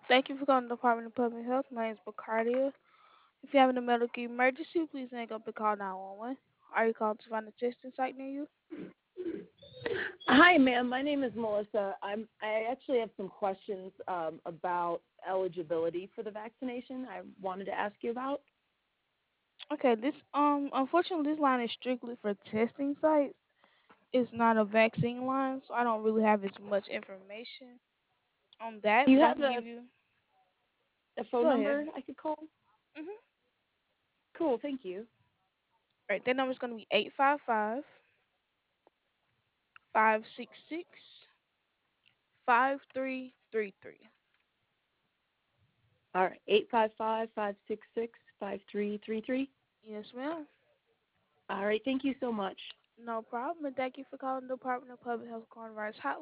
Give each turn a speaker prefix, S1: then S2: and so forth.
S1: Thank you for calling the Department of Public Health. My name is Bacardia. If you have a medical emergency, please hang up and call 911. Are you calling to find a testing site near you?
S2: Hi, ma'am. My name is Melissa. I actually have some questions about eligibility for the vaccination. I wanted to ask you about.
S1: Okay, this unfortunately this line is strictly for testing sites. It's not a vaccine line, so I don't really have as much information on that,
S2: Do you
S1: but I
S2: have
S1: can give you.
S2: a phone
S1: Go ahead.
S2: number I could call?
S1: Mhm.
S2: Cool. Thank you.
S1: All right, that number is going to be 855-566-5333.
S2: All right. 855-566-5333.
S1: Yes, ma'am.
S2: All right. Thank you so much.
S1: No problem, and thank you for calling the Department of Public Health Coronavirus Hotline.